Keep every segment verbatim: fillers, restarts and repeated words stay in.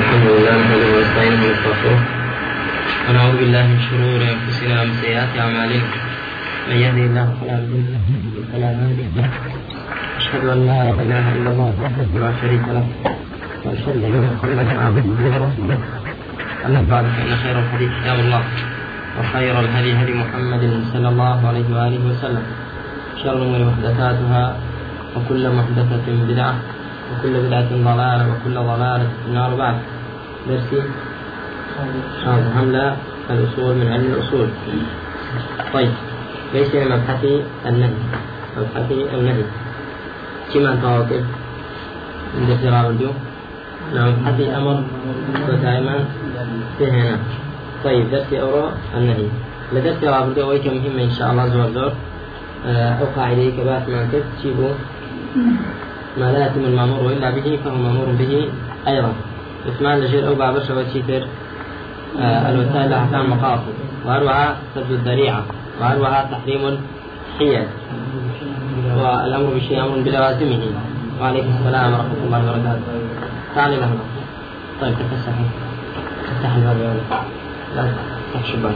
الحمد لله نحمده ونستعينه ونستغفره ونعوذ بالله من شرور انفسنا ومن سيئات اعمالنا من يهده الله فلا مضل له ولا هادي له اشهد ان لا اله الا الله وحده لا شريك له واشهد ان محمدا عبده ورسوله اما بعد فان خير الحديث كتاب الله وخير الهدي هدي محمد صلى الله عليه واله وسلم شر الامور محدثاتها وكل محدثه بدعه وكل بدعة ضلالة وكل ضلالة في النار. بعد درسي حملة الأصول من علم الأصول. طيب ليس مبحثي النهي مبحثي النهي كما نتواكب من درسي اليوم نعم مبحثي أمر ودائما فيها. طيب درسي أورو النهي لدرسي رابط أويك مهمة إن شاء الله زور زور أو قاعدة كبات ما كنت تشيبه ما لا يتم المأمور إلا به فهو مأمور به أيضا. إثمان لجير أو بعض شواتيتر آه الوسائل أحكام مقاصد وأروها سد الذريعة وأروها تحريم الحيل والأمر بشيء أمر بلوازمه. وعليكم السلام ورحمة الله وبركاته. تعالي لهنا. طيب تفسحي تفتح الباب لا تفتح شباك.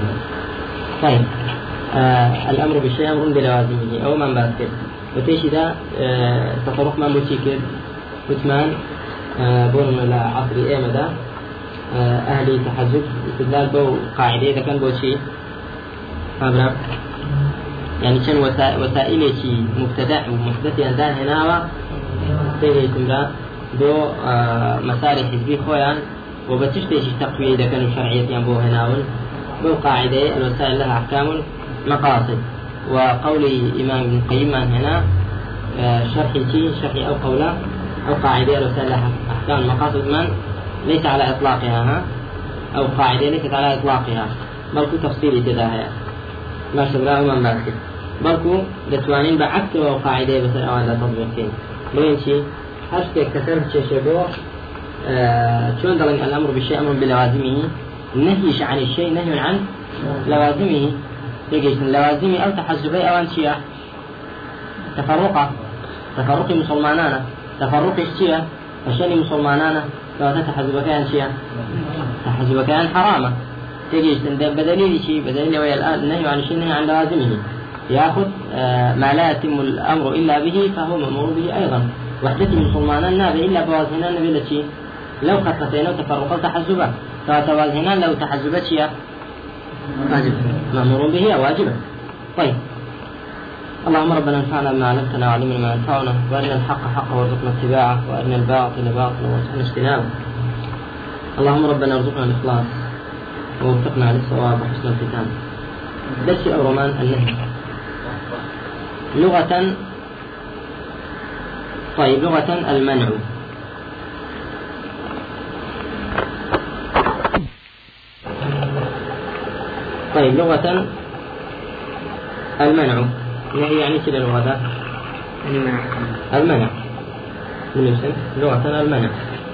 طيب آه الأمر بشيء أمر بلوازمه أو من باسكت وتيشي دا اه تطرق من بوشيكر وثمان اه بون على عصر ايما دا اه اهلي تحزب استدلال بو قاعدة اذا كان بوشي فابرا يعني كان وسائل شي مبتدع ومحدث يندان هنا تيجي تمرا دو اه مسار حزبي خويا وبتشتي شي تقوية اذا كانوا شرعية ينبو هناون بو قاعدة الوسائل لها احكام مقاصد. وقول إمام ابن القيم هنا شرحي شيء شرحي أو قوله أو قاعدة رسالة أحكام مقاصد من ليس على إطلاقها ها أو قاعدة ليست على إطلاقها بلكو تفصيلي تداها ما شبراه من باسكت بلكو لتوانين بعكس أو قاعدة بس أولا تطبيقين لين شيء هرشتك كثرت شيء شبه شون دلن الأمر بالشيء أمر بلوازمه نهيش عن الشيء نهي عن لوازمه يجيش لوازمي أو تحزبي أو أنشية تفرقة تفرق مسلمانانا تفرق الشيء فشان مسلمانانا لو تتحزبك أنشية تحزبك أن حرامة تجيش بدليل شيء بدليل ويا الآن النهي عن الشيء نهي عن لوازمه يأخذ آه ما لا يتم الأمر إلا به فهو مأمور به أيضا. وحدة مسلمانانا إلا بوازنان بلا شيء لو خطتين أو تفرقا تحزبا فتوازنان لو تحزبت شيء واجب مأمور به واجبا. طيب اللهم ربنا انفعنا بما علمتنا وعلمنا ما ينفعنا وارنا الحق حقا وارزقنا اتباعه وارنا الباطل باطلا وارزقنا اجتنابه. اللهم ربنا ارزقنا الاخلاص ووفقنا للصواب وحسن الختام. درس او رومان النهي لغة. طيب لغة المنع. طيب لغة المنع نهي يعني كذا لغة المنع المنع من اسم لغة المنع.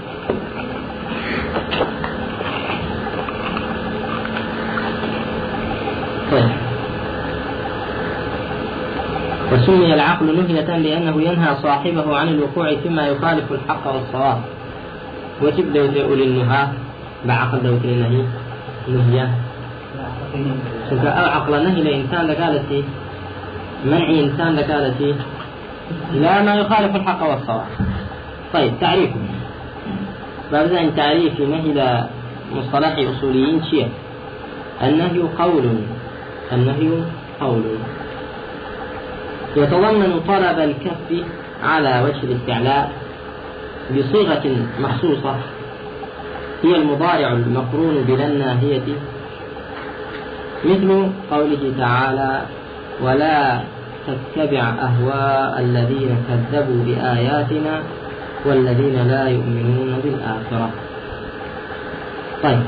طيب وسمي العقل نهية لأنه ينهى صاحبه عن الوقوع فيما يخالف الحق والصواب. وتبدأ أولي النهى بعقل دوت النهي نهية أو عقل نهي لإنسان لقالتي منع إنسان لقالتي لا ما يخالف الحق والصواب. طيب تعريف بابد أن تعريف نهي لمصطلح أصوليين شيء النهي قول النهي قول يتضمن طلب الكف على وجه الاستعلاء بصيغة مخصوصة هي المضارع المقرون بلا الناهية مثل قوله تعالى ولا تتبع أهواء الذين كذبوا بآياتنا والذين لا يؤمنون بالآخرة. طيب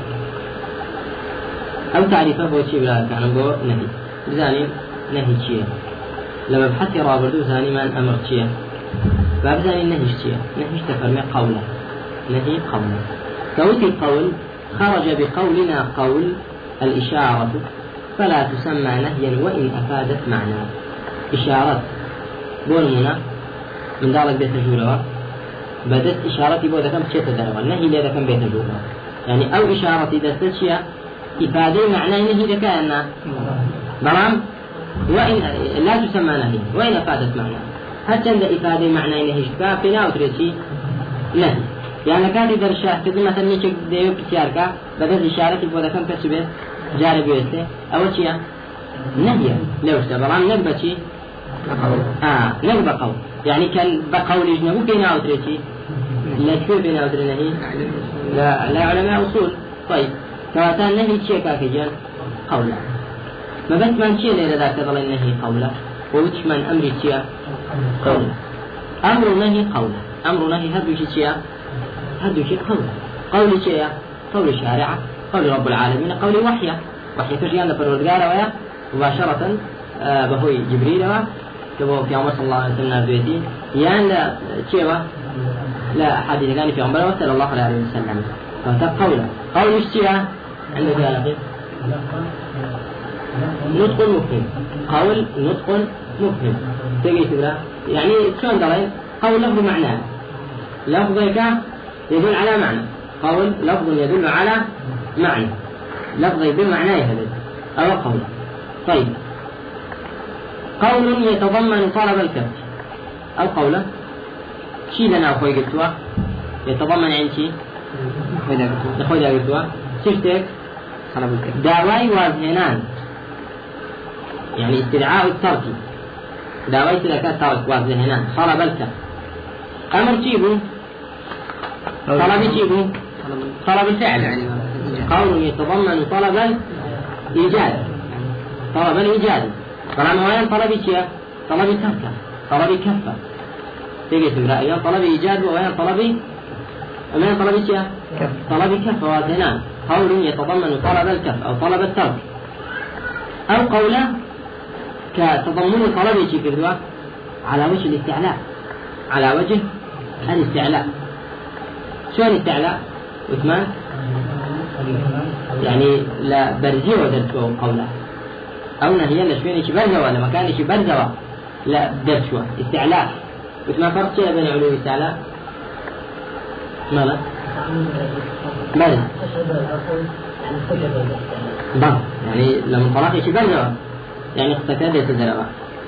أو تعريفه هو شيء بلا كان هو نهي بزاني نهي شيء لما بحثي رابردو ثاني من أمر شيء فبزاني نهي شيء نهي تفرمي قوله نهي قوله كوتي القول خرج بقولنا قول الإشارة فلا تسمى نهيا وإن أفادت معنى إشارة بولمنا من ذلك بيت جولوا بدت إشارتي بودا كم شيء تدروا النهي لذا كم بيت الجوبة يعني أو إشارتي دست شيء إفادة معناه نهي لكأن برام وإن لا تسمى نهي وإن أفادت معناه حتى عند إفادة معناه نهي شكا فينا وتريشي نهي يعني كاتي درشة كذا مثلا نيجي ديو بسيارك بدت إشارتي بودا كم كسبه جارب يوسه أول شيء نهي لو استبرام نقبة شيء آه نقبة قول يعني كان بقول جنبه بينا وتريشي لا شو بينا وترينهي لا لا علماء أصول طيب كواتان نهي شيء كاكجان قولا ما بس من شيء ليلة ذاك ظل النهي قولا ووش من أمر شيء قولا أمر نهي قولا أمر نهي هدو شيء هدو شيء قولا قول شيء قول شارع قول رب العالمين قول وحي وحي تجيان لفرودقار ويا مباشرة آه بهوي جبريل كما في عمر صلى الله عليه وسلم بيتي يعني لا شيء لا حديث كان في عمر صلى الله عليه وسلم فتب قولا قول الشيء عندك يا لطيف نطق مفهم قول نطق مفهم تجي تقرأ يعني شلون قال قول لفظ معناه لفظك يدل على معنى قول لفظ يدل على معنى لفظ يدل معناه هذا أو قول طيب قول يتضمن طلب الكف أو قوله شيء لنا أخوي قلتوا يتضمن عن شيء أخوي قلتوا شفتك دعواي وازهنان يعني استدعاء الترك دعواي سلكات ترك وازهنان طلب الكف أمر جيبه طلب جيبه طلب الفعل قول يتضمن طلب الإيجاد طلب الإيجاد طالما وين طلب شيء طلب ترك طلب كفة تيجي تقرأ أيام طلب إيجاد وين طلب وين طلب شيء طلب كفة وازهنان قول يتضمن طلب الكف أو طلب الترك أو قوله كتضمن طلب شيء كذا على وجه الاستعلاء على وجه الاستعلاء شلون الاستعلاء عثمان يعني لا برزي ودرسوا قوله أو نهي لا شوين شي برزوا ولا مكان شي برزوا لا درسوا استعلاء عثمان فرق شيء بين علو الاستعلاء ماذا بل بل يعني لما طلق شي برزوا يعني اختكاد يتدربا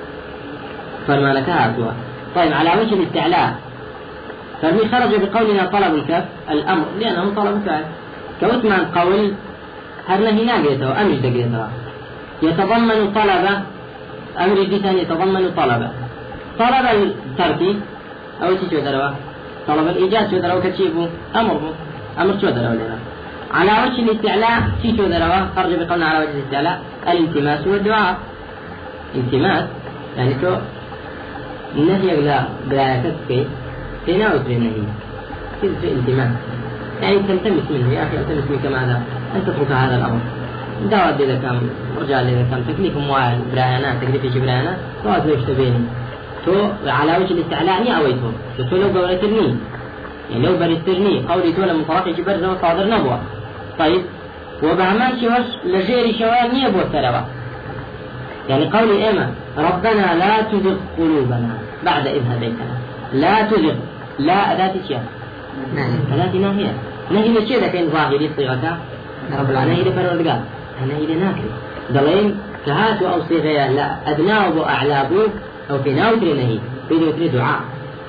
فما لكها أسوا طيب على وجه الاستعلاء فالمي خرج بقولنا طلب الكف الأمر لأنه طلب فعل كوثمان قول هرنا هنا قيته أمر دقيته يتضمن طلب أمر جدا يتضمن طلب طلب الترك أو شيء دروا طلب الإيجاد شو دروا كتشيبه أمره أمر شو دروا لنا على وجه الاستعلاء شيء شو دروا خرج بقولنا على وجه الاستعلاء الالتماس والدعاء التماس يعني شو النهي لا بلا كتكي هنا وتري النهي كيف التماس يعني تلتمس منه يا أخي التمس منك ماذا أن تترك هذا الأمر دعوة إذا كان رجال إذا كان تكليف موال برانا تكليف شيء برانا فوات ليش تبيني تو على وجه الاستعلاء ني أويته تو لو قولتني يعني لو بريتني قولي تو لما طرق يجي برزه وصادر نبوة طيب وبعمان شوش لجيري شوال ني أبو التلوى يعني قولي إما ربنا لا تزغ قلوبنا بعد إذ هديتنا لا تزغ لا أداة شيء أداة ناهية نهي لشيء ذا كان ظاهري صيغتها رب العالمين نهي لفرودقال نهي لناكري ضلين كهاتوا أو صيغيا لا أدناه وأعلابه أو في ناوتري نهي بيدو تري دعاء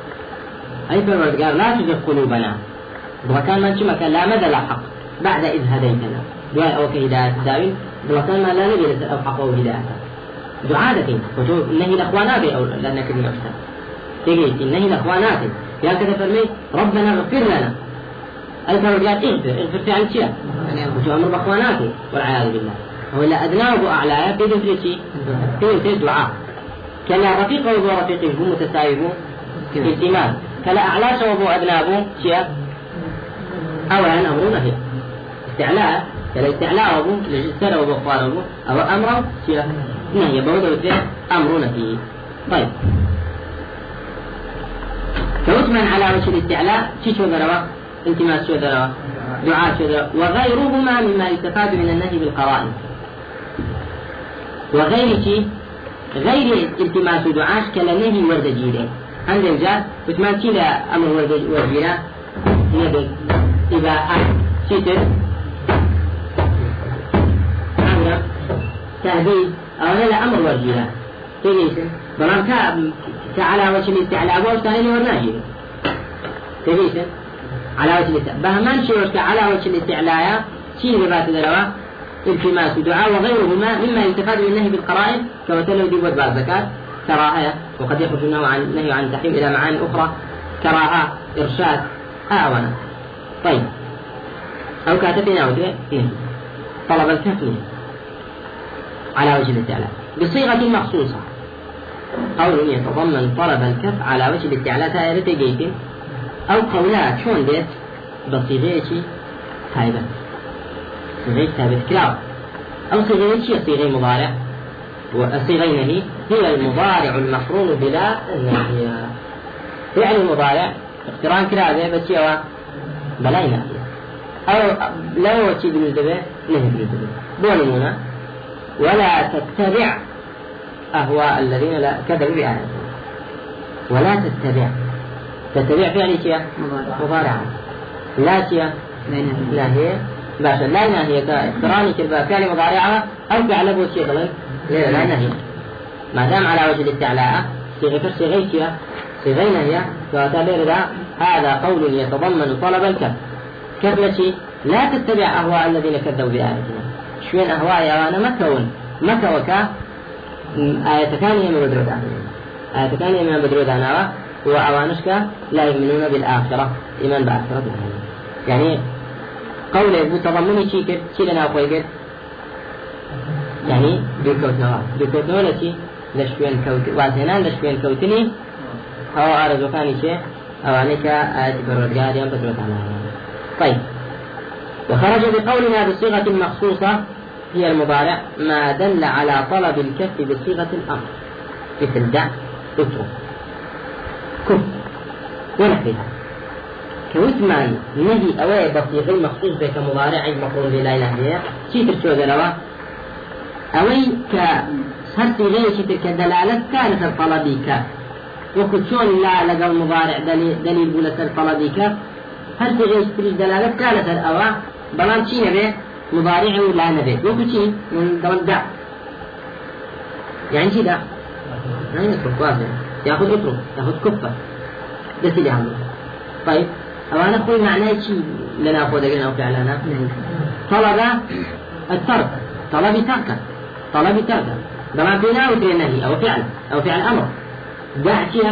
أي فرودقال لا تزغ قلوبنا وكان من شمك لا مدى لا حق بعد إذ هديتنا دعاء أو كهداية داوين وكان ما لا نبي أو حق أو هداية دعاء ذكي وشوف نهي لأخواناتي أو لأنك المعشر تيجي نهي لأخواناتي يا كذا فرمي ربنا اغفر لنا الفرد قال اغفر اغفر في عن شيء وشو أمر بأخواناتي والعياذ بالله هو إلا أدناه وأعلاه بيدو في شيء بيدو في الدعاء كلا رفيقه وابو رفيقه هم متسايبون في الإيمان كلا أعلاه وابو أدناه شيء أولا أمر نهي استعلاء كلا استعلاء وابو لجسر وابو أخوان وابو أو أمر شيء نهي بوضع وثير أمر نهي طيب فوتمن على وجه الاستعلاء شي شو ذروا التماس شو ذروا دعاء شو ذروا وغيرهما مما يستفاد من النهي بالقرائن وغير شيء غير التماس دعاء كلا نهي ورد جيده عندي الجار وثمان كلا أمر وجينا نبي إباحة شتر أمر تهديد أو لا أمر وجينا تجلس بلان كا كعلى وجه الاستعلاء وثاني ورناجي تجلس على وجه الاستعلاء بهمان شيء على وجه الاستعلاء شيء ذبات ذروا التماس دعاء وغيرهما مما يستفاد من النهي بالقرائن كوتلو دي وجبات زكاة كراهة وقد يخرج النهي عن النهي عن التحريم إلى معاني أخرى كراهة إرشاد أعونة. طيب أو كاتبنا وجه طلب الكفن على وجه الاستعلاء بصيغة مخصوصة قول يتضمن طلب الكف على وجه الاستعلاء تائرة جيد أو قولات شون بيت بصيغة تايبة صيغة ثابت كلاو أو صيغة شيء صيغة مضارع والصيغين هي هي المضارع المقرون بلا الناهية يعني المضارع اقتران كلاو بس يوا بلا ناهية أو لا وشي بالنسبة نهي بالنسبة بولمونا ولا تتبع أهواء الذين لا كذبوا بآياتنا ولا تتبع تتبع فعل شيء مضارع لا شيء ناهية باشا لا ناهية كاقتران كلمة فعل مضارعة أو فعل بو شيء ضلك لا لا ناهية ما دام على وجه الاستعلاء صيغة صيغة شيء صيغة ناهية فأتابع هذا قول يتضمن طلب الكف كفلتي لا تتبع أهواء الذين كذبوا بآياتنا شوين أهواء يا أنا مكون مكوكا آية ثانية من بدرود عنها آية ثانية من بدرود عنها وأوانشك لا يؤمنون بالآخرة إيمان بالآخرة يعني قوله بتضمني شيء كده شيء لنا أقوي كده يعني بكوتنا بكوتنا ولا شيء لشوين كوت وعثنان لشوين كوتني أو أرزو ثاني شيء أو عنك آية برودجار يوم بدرود عنها. طيب وخرج بقولنا بصيغة مخصوصة هي المضارع ما دل على طلب الكف بصيغة الأمر مثل دع اترك كف ونحوها كوثمان نهي أواء بصيغة مخصوص بك مضارع مقرون بلا نهي شيء ترشو ذلوا أوي كهر صيغة شيء كدلالة كانت الطلبيك وكتشون لا لقى المضارع دليل, دليل بولة الطلبيك هر صيغة شيء دلالة كانت الأواء بلان شيء نبي مضارع ولا نبي وكتشي من دون دع يعني شيء دع يعني اترك واضح ياخذ اترك ياخذ كفة ده سيدي عمرو. طيب أنا أقول معناه شيء لنا أخذ أجل أو فعلنا طلب الترك طلب ترك طلب ترك بما فينا وفي أو فعل أو فعل أمر دع شيء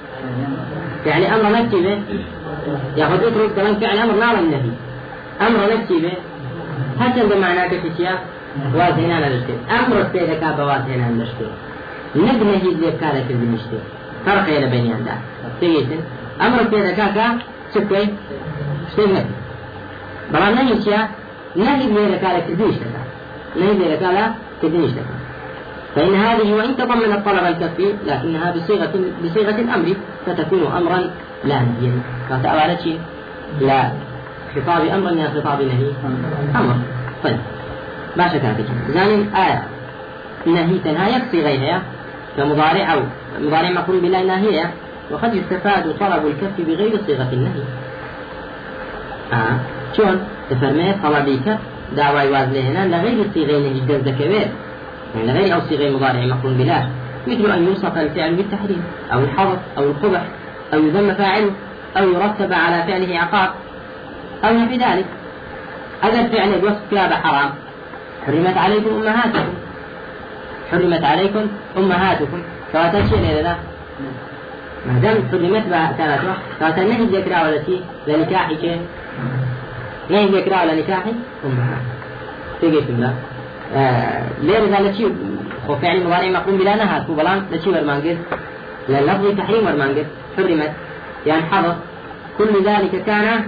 فعل أمر نكتبه ياخذ اترك كمان فعل أمر نعم النهي أمر نكتبه هل بمعنى كتشيا وازهنا نشتي أمر السيدة بوازهنا نشتي نبنى هي زي كارك المشتي فرق إلى بيني عندها سيئتن أمر السيدة كاكا شكوي شتي بلا نهي شيا نهي بني كارك تديشتك نهي بني كارك تديشتك فإن هذه وإن تضمن الطلب الكفي لكنها بصيغة بصيغة الأمر فتكون أمرا لا نهيا فتأوالت شيء لا خطاب أمر يا خطاب نهي أمر. طيب ما شكاتك زين آية نهي تنهاية صيغيها كمضارع أو مضارع مقرون بلا ناهية وقد يستفاد طلب الكف بغير صيغة النهي. آه شون تفرمي طلبك دعوة يوازن هنا لغير صيغين جدا كبير يعني لغير أو صيغين مضارع مقرون بلا مثل أن يوصف الفعل بالتحريم أو الحظر أو القبح أو يذم فاعله أو يرتب على فعله عقاب أو نحو ذلك. هذا الفعل الوصف كلاب حرام حرمت عليكم أمهاتكم حرمت عليكم أمهاتكم فواتن شيء لذا ما دام حرمت بثلاثة فواتن نهي ذكرى ولا شيء لنكاحي شيء نهي ذكرى ولا نكاحي أمهات تيجي الله آه ليه ذا لشيء هو فعل مضارع مقرون بلا نهات وبلان لشيء ورمانجد لللفظ تحريم ورمانجد حرمت يعني حظر كل ذلك كان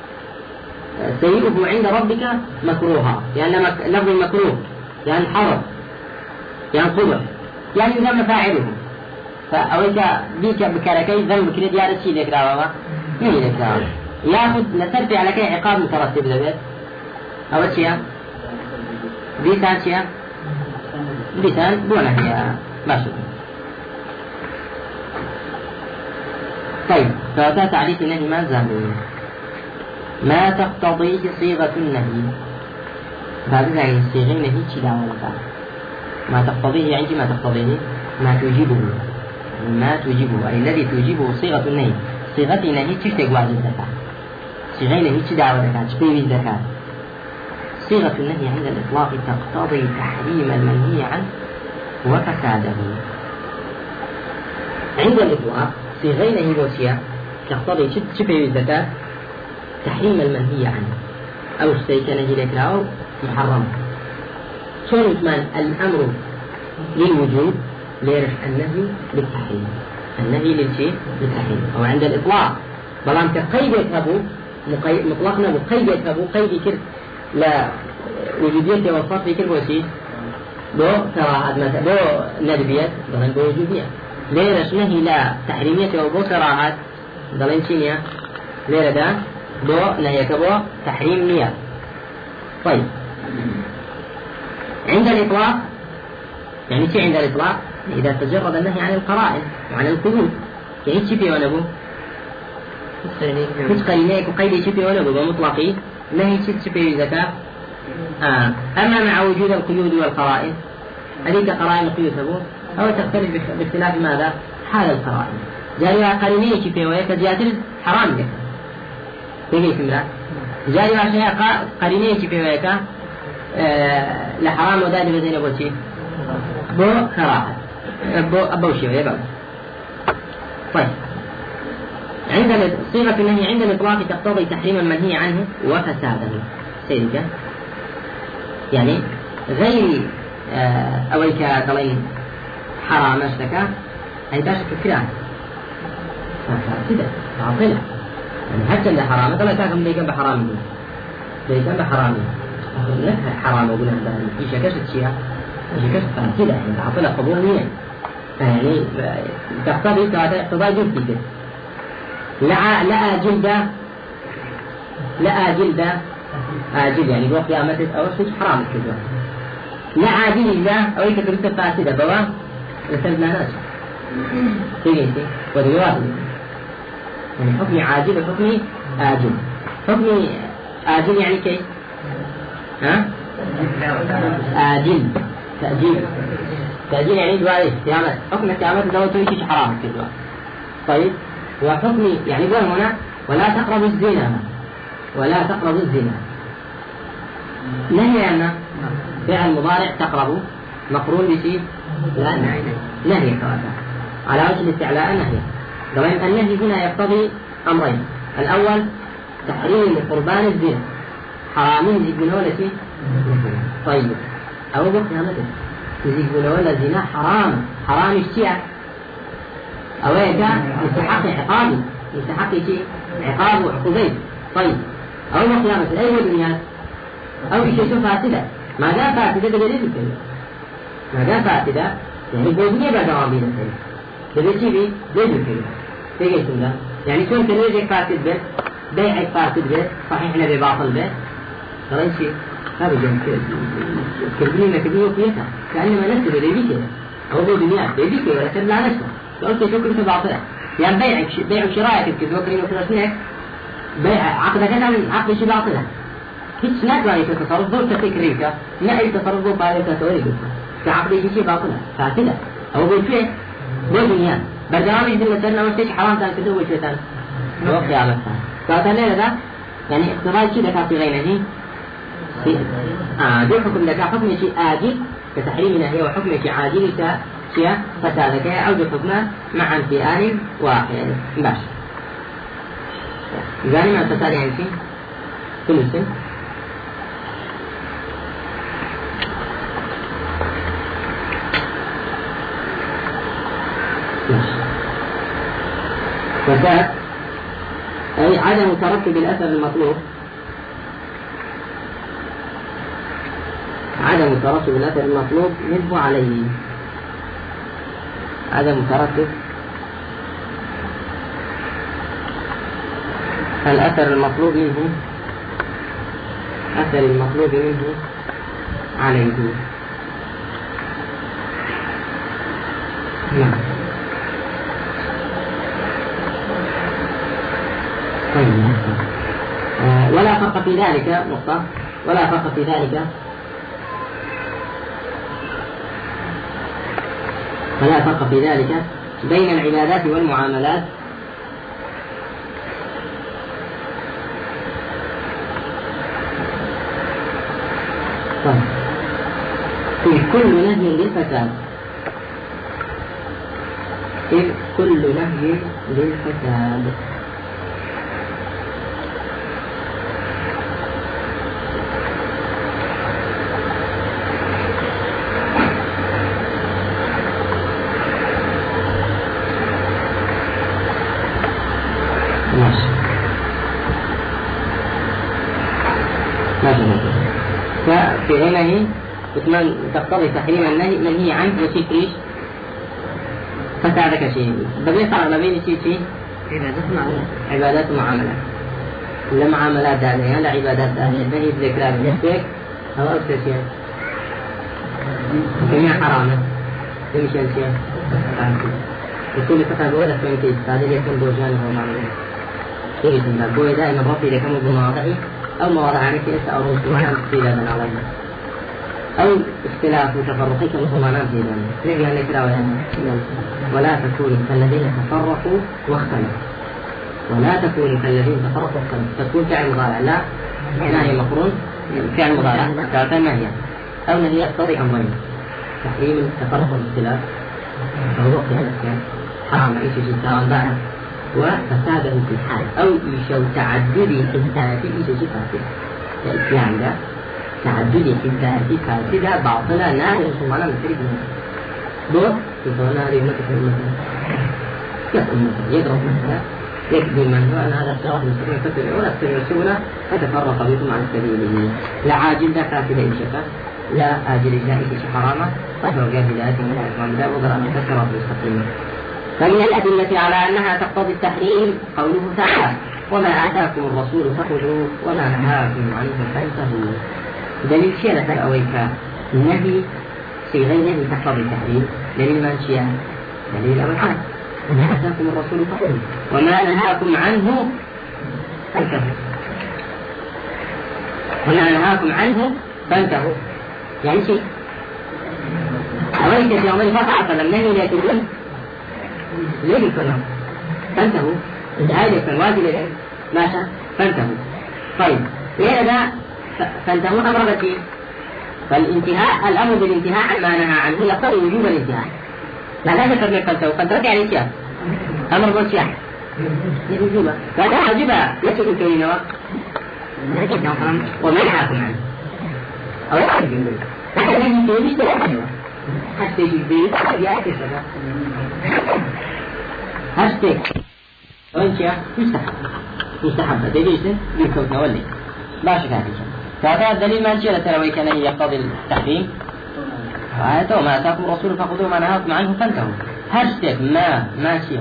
سيئه عند ربك مكروها يعني لفظ مكروه يعني حرم يعني قبح يعني ذم فاعله فأويك بيك بكاركي ذنب كده ديار الشيء ذيك راوة مين ذيك راوة ياخذ نسرفي على كي عقاب مترتب لبيت أول شيء بيسان شيء بيسان بونه يا ماشي. طيب فهذا تعريف النهي ما زال ما تقتضيه صيغة النهي. هذا يعني صيغة النهي تدعو لك ما تقتضيه يعني ما تقتضيه ما توجبه ما توجبه أي الذي توجبه صيغة النهي. صيغة النهي تشتق واجب ذكاء صيغة النهي تدعو لك تشبيه ذكاء. صيغة النهي عند الإطلاق تقتضي تحريم المنهي عنه وفساده. عند الإطلاق صيغة النهي بوسيا تقتضي تشبيه الذكاء تحريم المنهي عنه أو الشيء نهي لك أو محرم. شلون يسمى الأمر للوجود ليرش النهي للتحريم النهي للشيء للتحريم أو عند الإطلاق بلان كقيد يذهبوا مطلقنا مقيد يذهبوا قيد كر لا وجودية والصرف في كل بوسي بو كراهة مثلا بو ندبية بلان بو وجودية ليرش نهي لا تحريمية وبو كراهة بلان شينيا ليرة دا بو نهيك بو تحريم نية. طيب عند الإطلاق يعني شيء عند الإطلاق إذا تجرد النهي عن القرائن وعن القيود يعني شيء ولا بو مش قرينيك وقيد شيء ولا بو مطلقي نهي شيء شيء زكاة. آه. أما مع وجود القيود والقرائن هذيك قرائن القيود تبو أو تختلف باختلاف ماذا حال القرائن جاري قرينيك شيء ويا كجاتر حرام لك تيجي سمرا جاري عشان قرينيك شيء ويا آه لحرام وداد بزين بوشي بو كراهة بو أبوشي ويا بعد. طيب عند صيغة النهي عند الإطلاق تقتضي تحريم المنهي عنه وفساده سيدك يعني غير آه أويك طلين حرام اشتكى أي تاشك كراه فاسدة باطلة يعني حتى اللي حرام طلع تاكم ليكن بحرامي ليكن بحرامي لك حرام وقلنا بان في شكشت شيئا شكشت فاسدة يعني باطلة قبولية يعني تقتضي تقتضي جلد لا لا جلدة لا جلدة آجل يعني بوقت قيامته أو شيء حرام كذا لا عاجل الله أو يكتب فاسدة بوا رسلنا ناس تيجي ودوات يعني حكم عاجل وحكم آجل. حكم آجل يعني كيف ها آجل تأجيل تأجيل يعني دوائي قيامة حكم قيامته دو تمشي حرام كذا. طيب وحكم يعني قول هنا ولا تقرب الزنا ولا تقرب الزنا نهي أن فعل مضارع تقرب مقرون بشيء لا نهي نهي على وجه الاستعلاء نهي. طبعا النهي هنا يقتضي أمرين. الأول تحريم قربان الزنا حرامين يجيبون ولا شيء. طيب أو بقى مثلا يجيبون ولا الزنا حرام حرام الشيء أو يجا يستحق عقابي يستحق شيء عقاب وعقوبين. طيب أو قيامة أي دنيا أو شيء فاسدة ما دام فاسدة دليل الكلمة ما دام فاسدة يعني بودنية بعد عامين الكلمة دليل شيء بي دليل الكلمة تيجي سنة يعني شون تنويجك فاسد به بيعك فاسد به صحيح إحنا بباطل به ترى شيء هذا جم كلمة كبيرة فيها كأنما نفسه بيبي كده أو بودنيا بيبي كده ولا كلا نفسه قلت شو كلمة باطلة يعني بيعك بيع وشرايك كده وكريم وكراسنيك بيع عقدك أنا من عقد شيء باطلة هيك نقدر يتصرف ضرب تكريرك لا أي تصرف ضرب على تسويه كعقد شيء باطلة فاسدة أو بيفعل بودنيا برنامج دل سرنا وشيء حرام كان كده وشيء ثاني وقت على ثاني فثاني هذا يعني اختراع شيء ذكر في غيره آه ده حكم لك حكم شيء آجل كتحريم نهي وحكم شيء عاجل كشيء فسادك أو ده حكمه معا في آن واحد باش إذا ما الفساد يعني شيء كل شيء فساد أي عدم ترتب الأثر المطلوب عدم ترتب الأثر المطلوب منه عليه عدم ترتب الأثر المطلوب منه أثر المطلوب منه عليه. نعم آه ولا فرق في ذلك نقطة ولا فرق في ذلك ولا فرق في ذلك بين العبادات والمعاملات طيب. في كل نهي للفساد في كل نهي للفساد ماشي ماشي ففي هنا عثمان تقتضي تحريم النهي منهي عنه وشيء ايش؟ فسادك شيء بدي صار ما بين شيء شيء عبادات ومعاملات لا معاملات دانية لا عبادات دانية نهي بذكرى بذكرك أو أكثر شيء جميع حرامة جميع شيء يكون فساد ولا فهمتي هذا يكون دوجانه ومعاملات كيف تنبه بوي دائما ربي لكم بمواضعي أو مواضع عنك أستأرون سبحانه استيلادا عليها أو اختلاف وتفرقك مسلمان في ذلك نبي أن نكرا ولا تكونوا كالذين تفرقوا واختلفوا ولا تكونوا كالذين تفرقوا واختلفوا تكون فعل مضارع لا نهي مقرون فعل مضارع كاتا نهي أو نهي يقتضي أمرين تحريم التفرق والاختلاف موضوع في هذا الكلام حرام أي شيء سواء بعد وفساده في الحال أو يشو تعددي حدثات إيش شيء فاسد الإسلام ده تعددي حدثات فاسدة باطلة لا يسمى لنا نفرق منها دور يقولون هذه أمتك أمتنا كيف أمتنا يضرب مثلا يكذب من هو أن هذا الصراط المستقيم فتبعون السنة فتفرق بكم عن سبيله لا عاجل لا فاسدة إن شكا لا آجل جائزة حرامة فهو جاهلات من الأسمان لا وقرأ من الصراط المستقيم. فمن الأدلة على أنها تقتضي التحريم قوله تعالى وما آتاكم الرسول فخذوه وما نهاكم عنه فانتهوا. دليل شيء أويك النهي في غير نهي تقتضي التحريم دليل ما شيء دليل أول حاجة وما آتاكم الرسول فخذوه وما نهاكم عنه فانتهوا وما نهاكم عنه فانتهوا يعني شيء أوليك في عمر فتعة فلم نهي لا تقولون ليه يكونهم فانتهوا الآية يكون واجب لهم ماشى فانتهوا. طيب ليه ده فانتهوا أمر بكي فالانتهاء الأمر بالانتهاء عن ما نهى عنه يقتضي وجوب الانتهاء لا لا ذكر من فانتهوا فانتهوا يعني ايش أمر بالانتهاء وجوبه فهذا واجبها يسوء الكريم وما نهاكم عنه أو يحرج منه حتى نجي في بيت حتى يجي البيت يأتي الصلاة هاشتاج وانشاء مستحب مستحب دليل بالكون تولي لا شك هذا فهذا الدليل ما انشاء لتروي كان يقتضي التحريم وآياته ما أتاكم الرسول فخذوه ما نهاكم عنه فانتهوا. هاشتاج ما ما شيء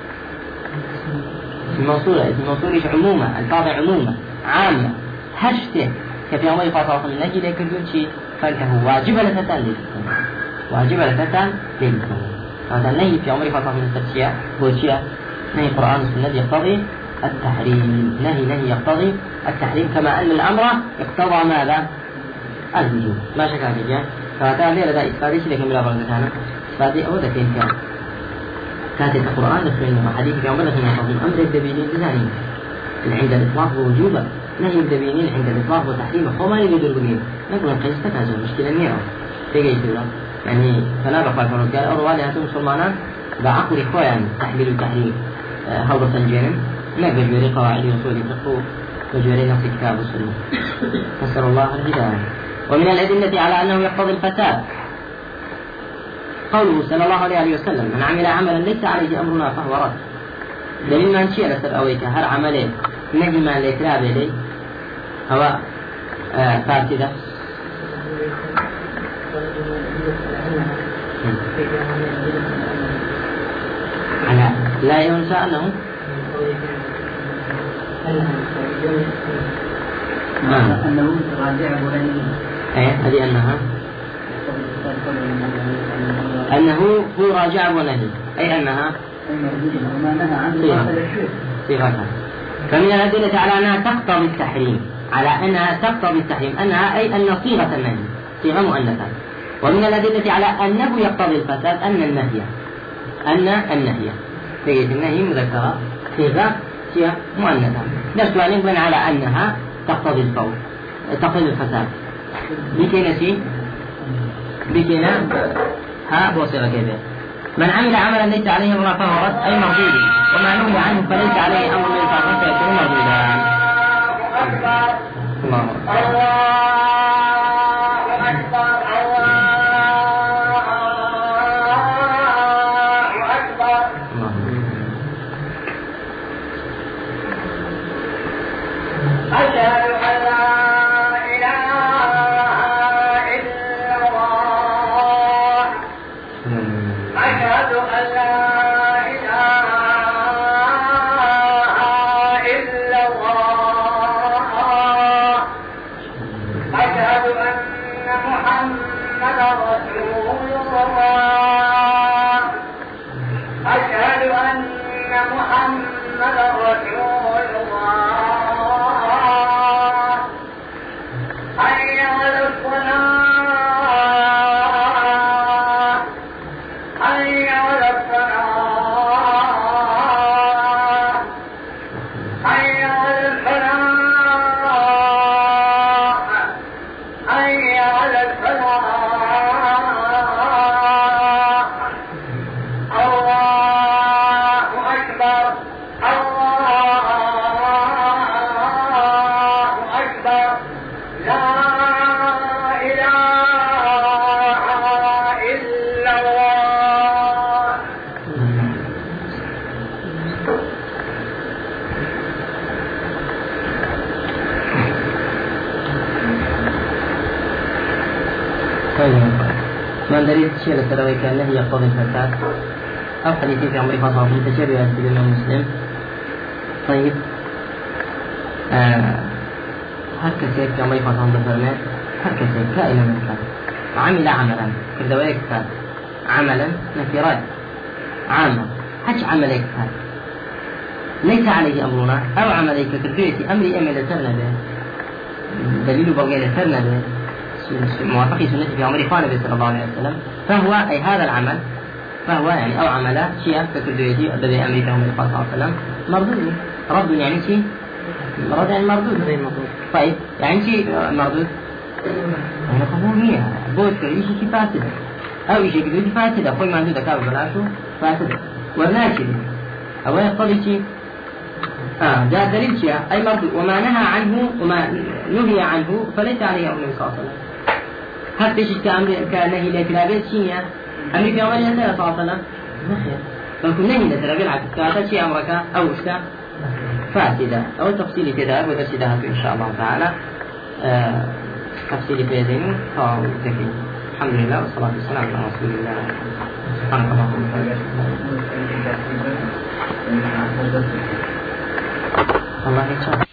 الموصولة الموصولة عموما الفاظ عموما عامة هاشتاج كفي عمر فاطمة النجي لكن دون شيء فانتهوا واجب لفتان للكون واجب لفتان للكون. هذا النهي في عمر فاطمة من التفسير هو شيء نهي القرآن والسنة يقتضي التحريم نهي نهي يقتضي التحريم كما أن الأمر يقتضى ماذا؟ الوجوب ما شك هذا فهذا ليه لدى إسفادي شيء لكن بلا فرق إسفادي أو ذكين كان كانت القرآن لكن حديث في عمر لكن يقتضي أمر الدبينين بذلك عند الإطلاق ووجوبا نهي الدبينين عند الإطلاق وتحريمه هو ما يريد الدبينين نقول أن قيستك هذا مشكلة نيرة تيجي يسيرا يعني فلا بقى فرق قال أروالي هاتوا مسلمانا بعقل إخوة يعني تحليل التحريم هوضة سنجين ما بجوري قواعد وصول الفقه وجوري نفس كتاب السنة فسر الله الهداية. ومن الأدلة على أنه يقتضي الفساد قوله صلى الله عليه وسلم من عمل عملا ليس عليه أمرنا فهو رد. دليل ما نشيء لسر أويك هل عمله نهي ما ليتراب إليه هو آه فاسدة على لا ينسى أنه أنه راجع ولن أي هذه أنها أنه هو راجع ونهي أي أنها وما نهى عنه صيغتها فمن الأدلة على أنها تقتضي التحريم، على أنها تقتضي التحريم أنها أي أن صيغة النهي صيغة مؤنثة. ومن الأدلة على أنه يقتضي الفساد أن النهي أن النهي صيغة النهي مذكرة صيغة مؤنثة، نفس ما نقول على أنها تقتضي الفوت تقتضي الفساد. بكينا شيء بكينا ها بوصيغة كذا. من عمل عملا ليس عليه أمر فهو رد أي مردود، وما نهي عنه فليس عليه أمر من فهو فيكون مردودا. الله من دليل الشيء السلوي كأنه يقتضي الفساد أو حديث في عمر خاصة في تشابه أسئلة الإمام مسلم. طيب آه هكذا في عمر خاصة ذكرنا هكذا كائنا من كان عمل عملا كذا ويكفى عملا نكرات عامة هج عملك هذا ليس عليه أمرنا أو عملك كذبية أمري أمل سرنا به دليل بغير سرنا به موافق سنة في عمر خالد صلى الله عليه وسلم، فهو أي هذا العمل فهو يعني أو عمل شيئا ككرديتي الذي أمر في عمر صلى الله عليه وسلم مردود. رد يعني شيء رد يعني مردود. طيب يعني شيء مردود يعني قبولية بود كل شيء فاسد أو شيء كذي فاسد أقول ما عنده كاب بلاشو فاسد ورناشد أو يقتضي شيء آه ده دليل شيء أي مردود. وما نهى عنه وما نهي عنه فليس عليه أمر صلى الله عليه وسلم. هل تشك كأمر كنهي لكلابه شيء أمر في عمر صلى الله عليه وسلم نخير فنكون نهي لكلابه عكس كهذا شيء أمرك أو شيء فاسدة أو تفصيل كذا وتفصيلها إن شاء الله تعالى آه تفصيل في يدين فوتكي. الحمد لله والصلاة والسلام على رسول الله. سبحانك اللهم وبحمدك الله يجزاك.